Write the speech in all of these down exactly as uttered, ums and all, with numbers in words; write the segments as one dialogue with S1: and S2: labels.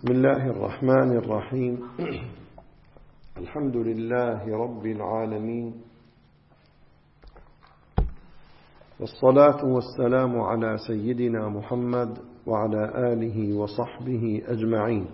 S1: بسم الله الرحمن الرحيم. الحمد لله رب العالمين، والصلاة والسلام على سيدنا محمد وعلى آله وصحبه أجمعين.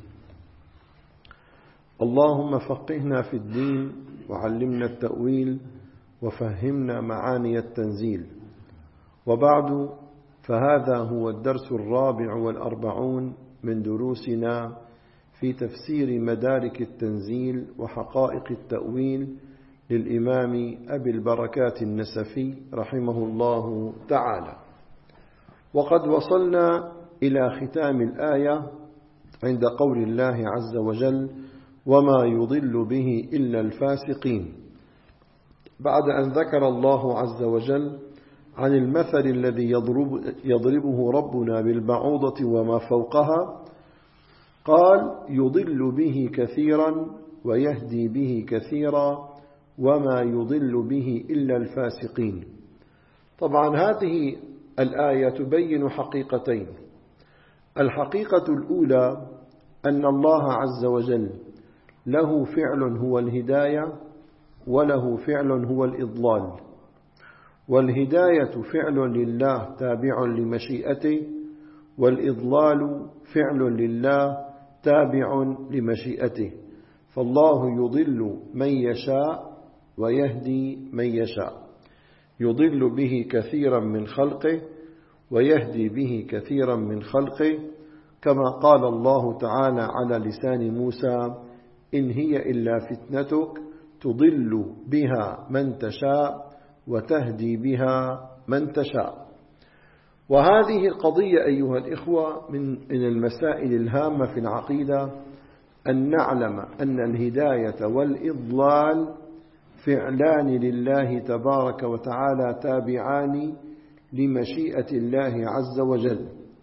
S1: اللهم فقهنا في الدين وعلمنا التأويل وفهمنا معاني التنزيل. وبعد، فهذا هو الدرس الرابع والأربعون من دروسنا في تفسير مدارك التنزيل وحقائق التأويل للإمام أبي البركات النسفي رحمه الله تعالى. وقد وصلنا إلى ختام الآية عند قول الله عز وجل: وما يضل به إلا الفاسقين، بعد أن ذكر الله عز وجل عن المثل الذي يضرب يضربه ربنا بالبعوضة وما فوقها، قال: يضل به كثيرا ويهدي به كثيرا وما يضل به إلا الفاسقين. طبعا هذه الآية تبين حقيقتين. الحقيقة الأولى أن الله عز وجل له فعل هو الهداية، وله فعل هو الإضلال. والهداية فعل لله تابع لمشيئته، والإضلال فعل لله تابع لمشيئته. فالله يضل من يشاء ويهدي من يشاء، يضل به كثيرا من خلقه ويهدي به كثيرا من خلقه، كما قال الله تعالى على لسان موسى: إن هي إلا فتنتك تضل بها من تشاء وتهدي بها من تشاء. وهذه القضية أيها الإخوة من المسائل الهامة في العقيدة، أن نعلم أن الهداية والإضلال فعلان لله تبارك وتعالى تابعان لمشيئة الله عز وجل.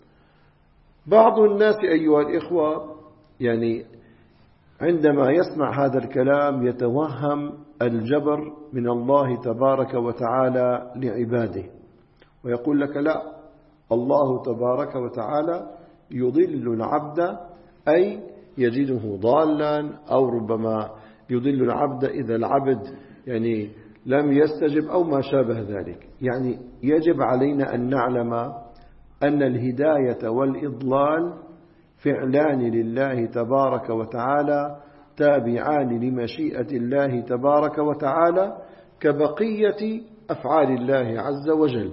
S1: بعض الناس أيها الإخوة يعني عندما يسمع هذا الكلام يتوهم الجبر من الله تبارك وتعالى لعباده، ويقول لك: لا، الله تبارك وتعالى يضل العبد، أي يجده ضالا، أو ربما يضل العبد إذا العبد يعني لم يستجب أو ما شابه ذلك. يعني يجب علينا أن نعلم أن الهداية والإضلال فعلان لله تبارك وتعالى تابعان لمشيئة الله تبارك وتعالى كبقية أفعال الله عز وجل.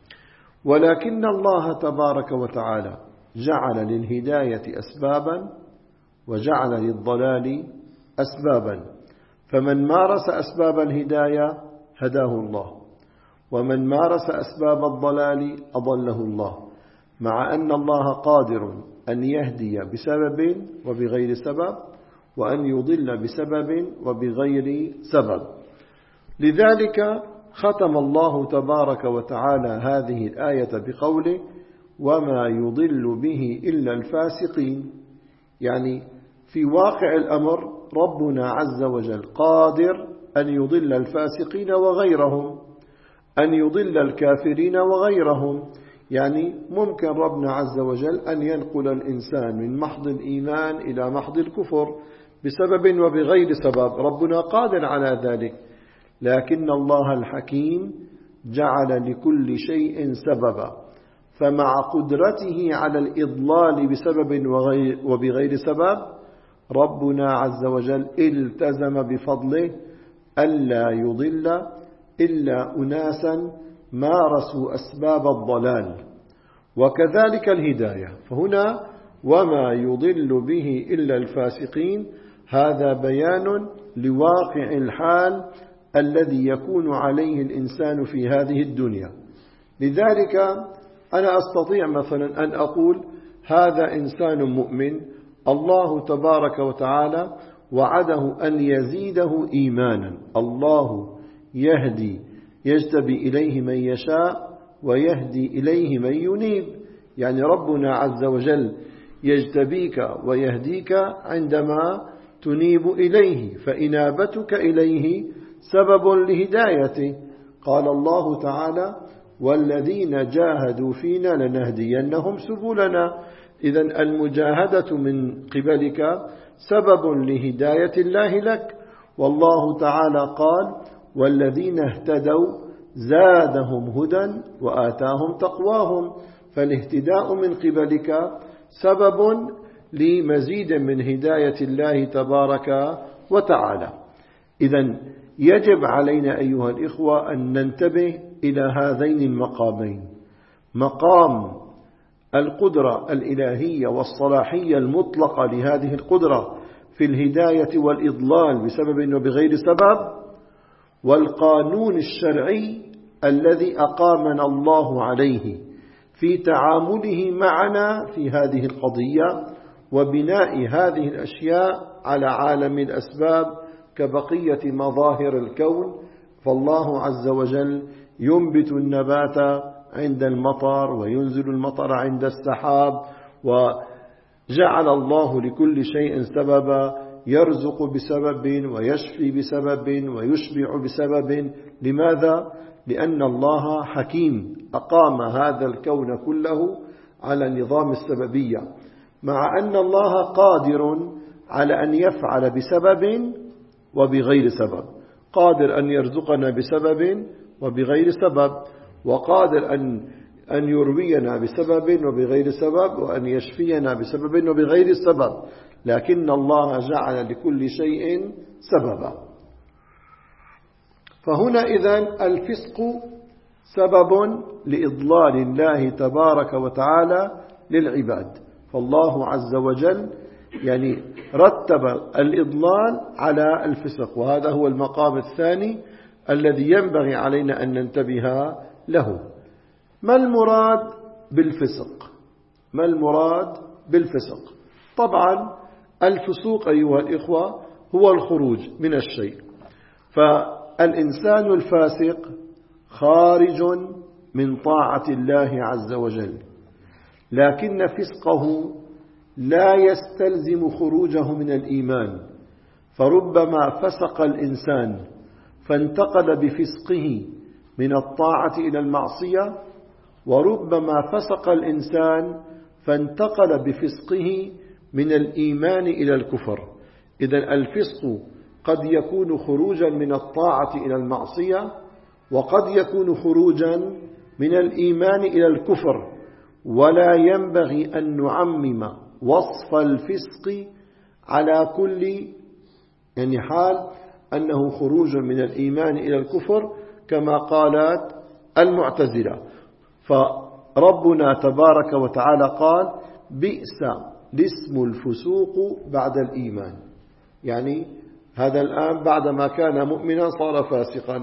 S1: ولكن الله تبارك وتعالى جعل للهداية أسبابا وجعل للضلال أسبابا، فمن مارس أسباب الهداية هداه الله، ومن مارس أسباب الضلال أضله الله، مع أن الله قادر أن يهدي بسبب وبغير سبب، وأن يضل بسبب وبغير سبب. لذلك ختم الله تبارك وتعالى هذه الآية بقوله: وما يضل به إلا الفاسقين. يعني في واقع الأمر ربنا عز وجل قادر أن يضل الفاسقين وغيرهم، أن يضل الكافرين وغيرهم. يعني ممكن ربنا عز وجل أن ينقل الإنسان من محض الإيمان إلى محض الكفر بسبب وبغير سبب، ربنا قادر على ذلك. لكن الله الحكيم جعل لكل شيء سببا، فمع قدرته على الإضلال بسبب وبغير سبب، ربنا عز وجل التزم بفضله ألا يضل إلا أناسا مارسوا أسباب الضلال. وكذلك الهداية، فهنا وما يضل به إلا الفاسقين، هذا بيان لواقع الحال الذي يكون عليه الإنسان في هذه الدنيا. لذلك أنا أستطيع مثلا أن أقول: هذا إنسان مؤمن، الله تبارك وتعالى وعده أن يزيده إيمانا. الله يهدي يجتبي إليه من يشاء ويهدي إليه من ينيب. يعني ربنا عز وجل يجتبيك ويهديك عندما تنيب إليه، فإنابتك إليه سبب لهدايته. قال الله تعالى: والذين جاهدوا فينا لنهدينهم سبلنا. إذن المجاهدة من قبلك سبب لهداية الله لك. والله تعالى قال والذين اهتدوا زادهم هدى وآتاهم تقواهم، فالاهتداء من قبلك سبب لمزيد من هداية الله تبارك وتعالى. إذن يجب علينا أيها الإخوة أن ننتبه إلى هذين المقامين، مقام القدرة الإلهية والصلاحية المطلقة لهذه القدرة في الهداية والإضلال بسبب وبغير سبب، والقانون الشرعي الذي أقامنا الله عليه في تعامله معنا في هذه القضية، وبناء هذه الأشياء على عالم الأسباب كبقية مظاهر الكون. فالله عز وجل ينبت النبات عند المطر وينزل المطر عند السحاب، وجعل الله لكل شيء سببا، يرزق بسبب ويشفي بسبب ويشبع بسبب. لماذا؟ لأن الله حكيم أقام هذا الكون كله على نظام السببية، مع أن الله قادر على أن يفعل بسبب وبغير سبب، قادر أن يرزقنا بسبب وبغير سبب، وقادر أن أن يروينا بسبب وبغير سبب، وأن يشفينا بسبب وبغير سبب، لكن الله جعل لكل شيء سببا. فهنا إذن الفسق سبب لإضلال الله تبارك وتعالى للعباد، فالله عز وجل يعني رتب الإضلال على الفسق، وهذا هو المقام الثاني الذي ينبغي علينا أن ننتبه له. ما المراد بالفسق؟ ما المراد بالفسق؟ طبعا الفسوق أيها الإخوة هو الخروج من الشيء، فالإنسان الفاسق خارج من طاعة الله عز وجل، لكن فسقه لا يستلزم خروجه من الإيمان، فربما فسق الإنسان فانتقل بفسقه من الطاعة إلى المعصية، وربما فسق الإنسان فانتقل بفسقه من الإيمان إلى الكفر. إذن الفسق قد يكون خروجا من الطاعة إلى المعصية، وقد يكون خروجا من الإيمان إلى الكفر، ولا ينبغي أن نعمم وصف الفسق على كل يعني حال أنه خروج من الإيمان إلى الكفر كما قالت المعتزلة. فربنا تبارك وتعالى قال بئس الاسم الفسوق بعد الإيمان، يعني هذا الآن بعدما كان مؤمنا صار فاسقا.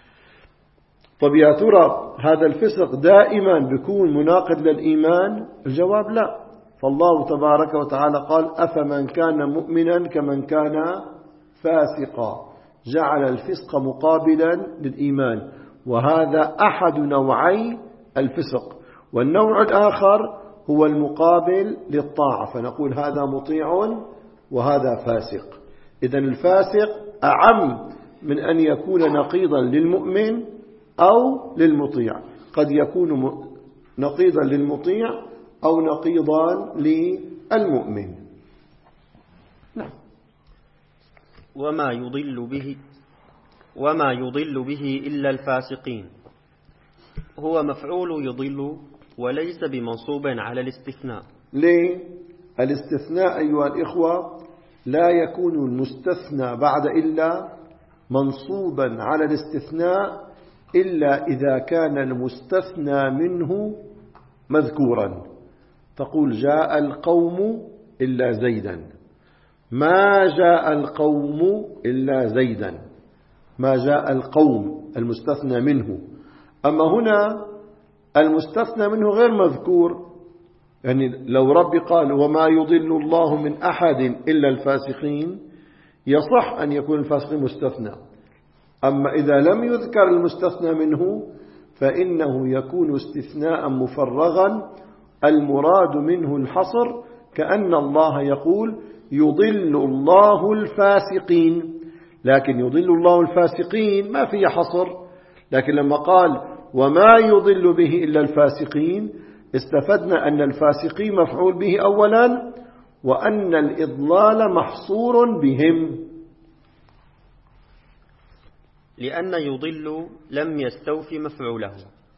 S1: طب يا ترى هذا الفسق دائما بيكون مناقض للإيمان؟ الجواب لا. فالله تبارك وتعالى قال أفمن كان مؤمنا كمن كان فاسقا، جعل الفسق مقابلا للإيمان، وهذا أحد نوعي الفسق. والنوع الآخر هو المقابل للطاعة، فنقول هذا مطيع وهذا فاسق. إذن الفاسق أعم من أن يكون نقيضا للمؤمن أو للمطيع، قد يكون نقيضا للمطيع أو نقيضا للمؤمن. نعم.
S2: وما يضل به وما يضل به إلا الفاسقين، هو مفعول يضل وليس بمنصوب على الاستثناء.
S1: ليه؟ الاستثناء أيها الإخوة لا يكون المستثنى بعد إلا منصوبا على الاستثناء إلا إذا كان المستثنى منه مذكورا. تقول جاء القوم إلا زيدا، ما جاء القوم إلا زيدا، ما جاء القوم المستثنى منه. أما هنا المستثنى منه غير مذكور، يعني لو ربي قال وما يضل الله من أحد إلا الفاسقين يصح أن يكون الفاسقين مستثنى. أما إذا لم يذكر المستثنى منه فإنه يكون استثناء مفرغا المراد منه الحصر، كأن الله يقول يضل الله الفاسقين، لكن يضل الله الفاسقين ما فيه حصر. لكن لما قال وما يضل به إلا الفاسقين استفدنا أن الفاسقين مفعول به أولا، وأن الإضلال محصور بهم.
S2: لأن يضل لم يستوفي مفعوله.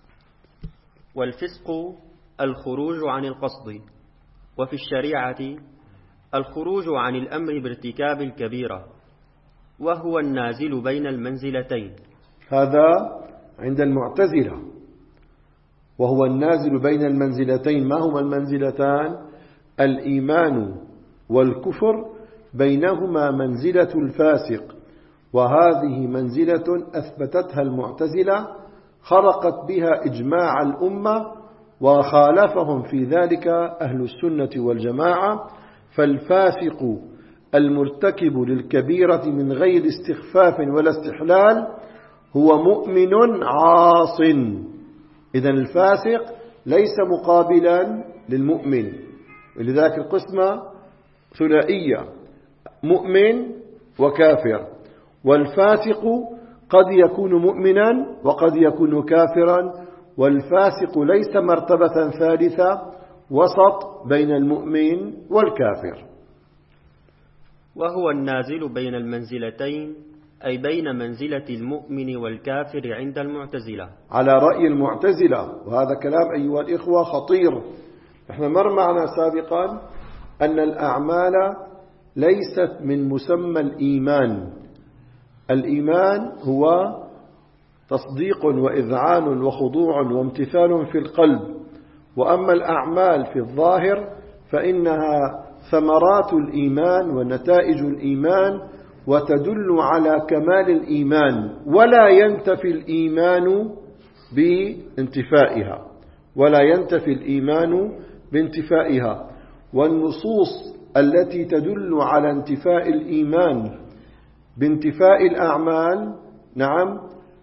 S2: والفسق الخروج عن القصد، وفي الشريعة الخروج عن الأمر بارتكاب الكبيرة، وهو النازل بين المنزلتين.
S1: هذا عند المعتزلة، وهو النازل بين المنزلتين. ما هما المنزلتان؟ الإيمان والكفر، بينهما منزلة الفاسق، وهذه منزلة أثبتتها المعتزلة خرقت بها إجماع الأمة، وخالفهم في ذلك أهل السنة والجماعة. فالفاسق المرتكب للكبيرة من غير استخفاف ولا استحلال هو مؤمن عاص. إذن الفاسق ليس مقابلا للمؤمن، ولذلك القسمة ثنائية: مؤمن وكافر. والفاسق قد يكون مؤمنا وقد يكون كافرا، والفاسق ليس مرتبة ثالثة وسط بين المؤمن والكافر.
S2: وهو النازل بين المنزلتين، أي بين منزلة المؤمن والكافر عند المعتزلة،
S1: على رأي المعتزلة. وهذا كلام أيها الإخوة خطير. نحن مر معنا سابقا أن الأعمال ليست من مسمى الإيمان. الإيمان هو تصديق وإذعان وخضوع وامتثال في القلب، وأما الأعمال في الظاهر فإنها ثمرات الإيمان ونتائج الإيمان، وتدل على كمال الإيمان، ولا ينتفي الإيمان بانتفائها ولا ينتفي الإيمان بانتفائها. والنصوص التي تدل على انتفاء الإيمان بانتفاء الأعمال، نعم،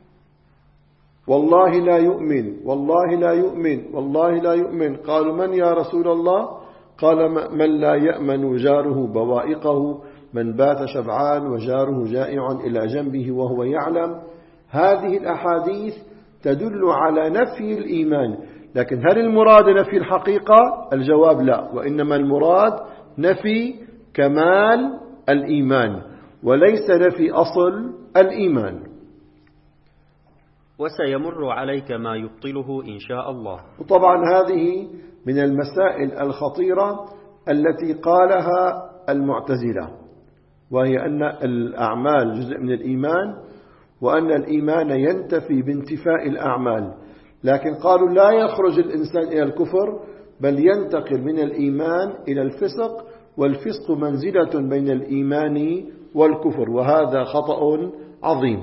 S1: والله لا يؤمن والله لا يؤمن والله لا يؤمن. قالوا: من يا رسول الله؟ قال: من لا يأمن جاره بوائقه، من بات شبعان وجاره جائع إلى جنبه وهو يعلم. هذه الأحاديث تدل على نفي الإيمان، لكن هل المراد نفي الحقيقة؟ الجواب لا، وإنما المراد نفي كمال الإيمان وليس نفي أصل الإيمان.
S2: وسيمر عليك ما يبطله إن شاء الله.
S1: وطبعا هذه من المسائل الخطيرة التي قالها المعتزلة، وهي أن الأعمال جزء من الإيمان، وأن الإيمان ينتفي بانتفاء الأعمال. لكن قالوا لا يخرج الإنسان إلى الكفر، بل ينتقل من الإيمان إلى الفسق، والفسق منزلة بين الإيمان والكفر، وهذا خطأ عظيم.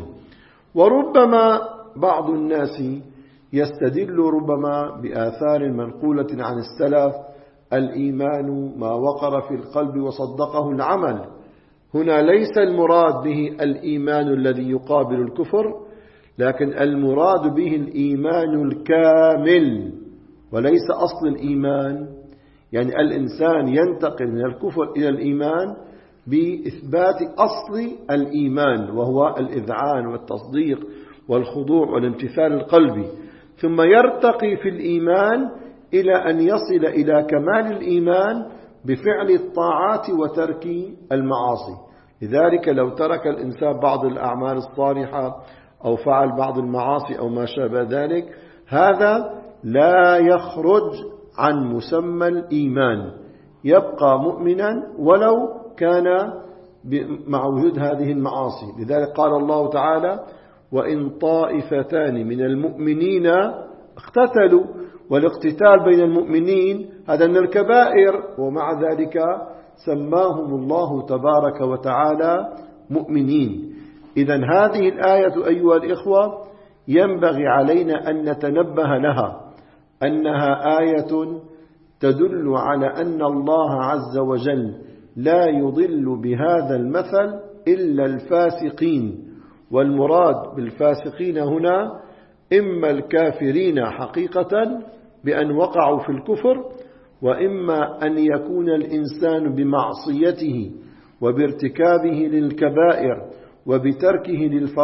S1: وربما بعض الناس يستدل ربما بآثار منقولة عن السلف: الإيمان ما وقر في القلب وصدقه العمل. هنا ليس المراد به الإيمان الذي يقابل الكفر، لكن المراد به الإيمان الكامل وليس أصل الإيمان. يعني الإنسان ينتقل من الكفر إلى الإيمان بإثبات أصل الإيمان، وهو الإذعان والتصديق والخضوع والامتثال القلبي، ثم يرتقي في الإيمان إلى أن يصل إلى كمال الإيمان بفعل الطاعات وترك المعاصي. لذلك لو ترك الإنسان بعض الأعمال الصالحة أو فعل بعض المعاصي أو ما شابه ذلك، هذا لا يخرج عن مسمى الإيمان، يبقى مؤمنا ولو كان مع وجود هذه المعاصي. لذلك قال الله تعالى: وإن طائفتان من المؤمنين اقتتلوا. والاقتتال بين المؤمنين هذا من الكبائر، ومع ذلك سماهم الله تبارك وتعالى مؤمنين. إذن هذه الآية أيها الإخوة ينبغي علينا أن نتنبه لها، أنها آية تدل على أن الله عز وجل لا يضل بهذا المثل إلا الفاسقين. والمراد بالفاسقين هنا إما الكافرين حقيقة بأن وقعوا في الكفر، وإما أن يكون الإنسان بمعصيته وبارتكابه للكبائر وبتركه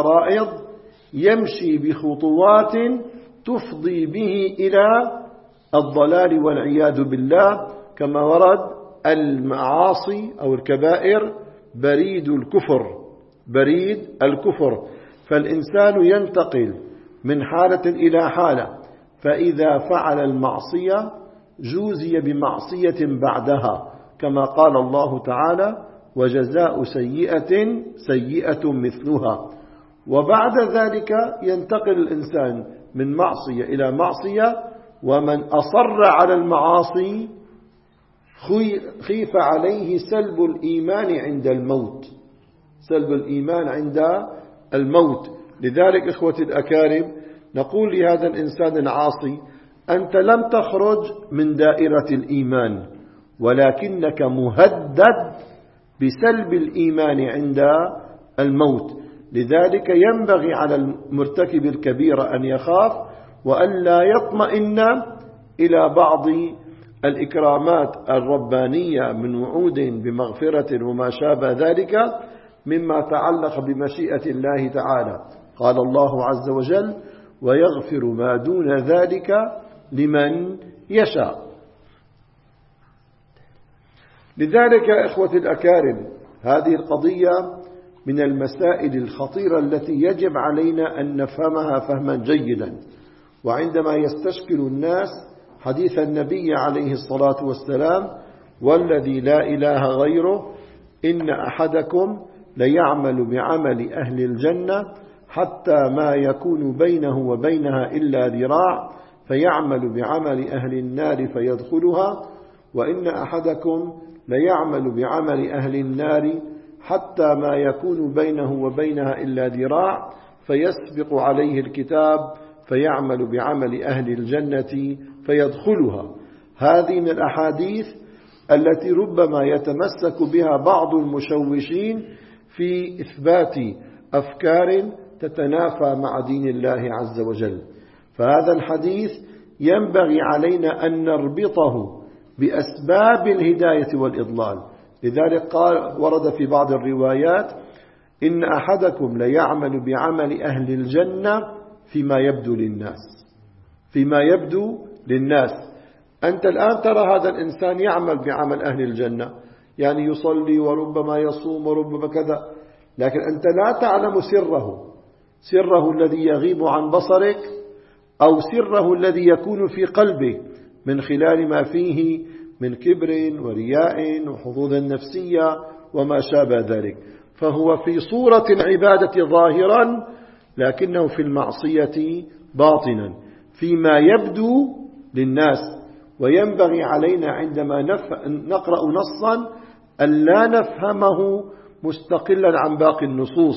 S1: للفرائض يمشي بخطوات تفضي به إلى الضلال والعياذ بالله، كما ورد المعاصي أو الكبائر بريد الكفر، بريد الكفر. فالإنسان ينتقل من حالة إلى حالة، فإذا فعل المعصية جوزي بمعصية بعدها، كما قال الله تعالى: وجزاء سيئة سيئة مثلها. وبعد ذلك ينتقل الإنسان من معصية إلى معصية، ومن أصر على المعاصي خيف عليه سلب الإيمان عند الموت، سلب الإيمان عند الموت. لذلك إخوتي الأكارم نقول لهذا الإنسان العاصي: أنت لم تخرج من دائرة الإيمان، ولكنك مهدد بسلب الإيمان عند الموت. لذلك ينبغي على المرتكب الكبير أن يخاف وأن لا يطمئن إلى بعض الإكرامات الربانية من وعود بمغفرة وما شابه ذلك مما تعلق بمشيئة الله تعالى. قال الله عز وجل: ويغفر ما دون ذلك لمن يشاء. لذلك يا إخوة الأكارم هذه القضية من المسائل الخطيرة التي يجب علينا أن نفهمها فهما جيدا. وعندما يستشكل الناس حديث النبي عليه الصلاة والسلام: والذي لا إله غيره إن أحدكم ليعمل بعمل أهل الجنة حتى ما يكون بينه وبينها إلا ذراع فيعمل بعمل أهل النار فيدخلها، وإن أحدكم ليعمل بعمل أهل النار حتى ما يكون بينه وبينها إلا ذراع فيسبق عليه الكتاب فيعمل بعمل أهل الجنة فيدخلها. هذه من الأحاديث التي ربما يتمسك بها بعض المشوشين في إثبات أفكار تتنافى مع دين الله عز وجل. فهذا الحديث ينبغي علينا أن نربطه بأسباب الهداية والإضلال. لذلك قال ورد في بعض الروايات: إن أحدكم ليعمل بعمل أهل الجنة فيما يبدو للناس، فيما يبدو للناس. أنت الآن ترى هذا الإنسان يعمل بعمل أهل الجنة، يعني يصلي وربما يصوم وربما كذا، لكن أنت لا تعلم سره، سره الذي يغيب عن بصرك أو سره الذي يكون في قلبه من خلال ما فيه من كبر ورياء وحظوظ نفسية وما شابه ذلك. فهو في صورة العبادة ظاهرا لكنه في المعصية باطنا فيما يبدو للناس. وينبغي علينا عندما نقرأ نصا أن لا نفهمه مستقلا عن باقي النصوص.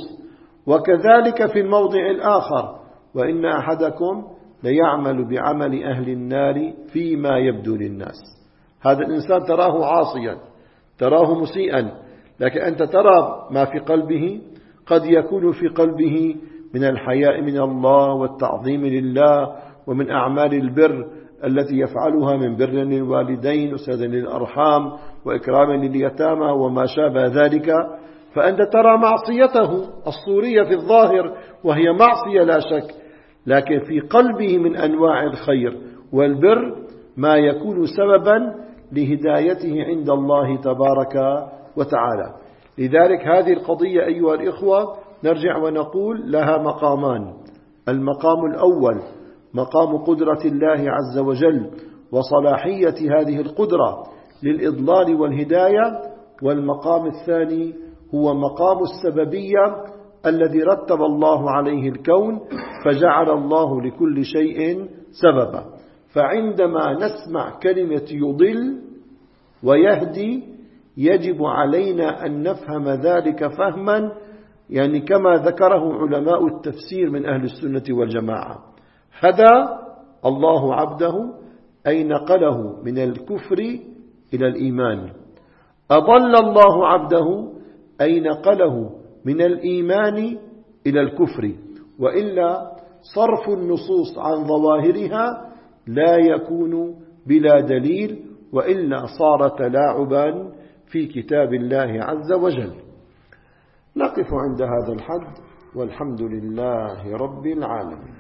S1: وكذلك في الموضع الآخر: وإن أحدكم ليعمل بعمل أهل النار فيما يبدو للناس. هذا الإنسان تراه عاصيا، تراه مسيئا، لكن أنت ترى ما في قلبه. قد يكون في قلبه من الحياء من الله والتعظيم لله ومن أعمال البر التي يفعلها من بر للوالدين وسد للأرحام وإكرام لليتامى وما شابه ذلك. فأنت ترى معصيته الصورية في الظاهر وهي معصية لا شك، لكن في قلبه من أنواع الخير والبر ما يكون سببا لهدايته عند الله تبارك وتعالى. لذلك هذه القضية أيها الإخوة نرجع ونقول لها مقامان. المقام الأول مقام قدرة الله عز وجل وصلاحية هذه القدرة للإضلال والهداية، والمقام الثاني هو مقام السببية الذي رتب الله عليه الكون فجعل الله لكل شيء سببا. فعندما نسمع كلمة يضل ويهدي يجب علينا أن نفهم ذلك فهما يعني كما ذكره علماء التفسير من أهل السنة والجماعة: هدى الله عبده أي نقله من الكفر إلى الإيمان، أضل الله عبده أي نقله من الإيمان إلى الكفر. وإلا صرف النصوص عن ظواهرها لا يكون بلا دليل، وإلا صار تلاعبا في كتاب الله عز وجل. نقف عند هذا الحد والحمد لله رب العالمين.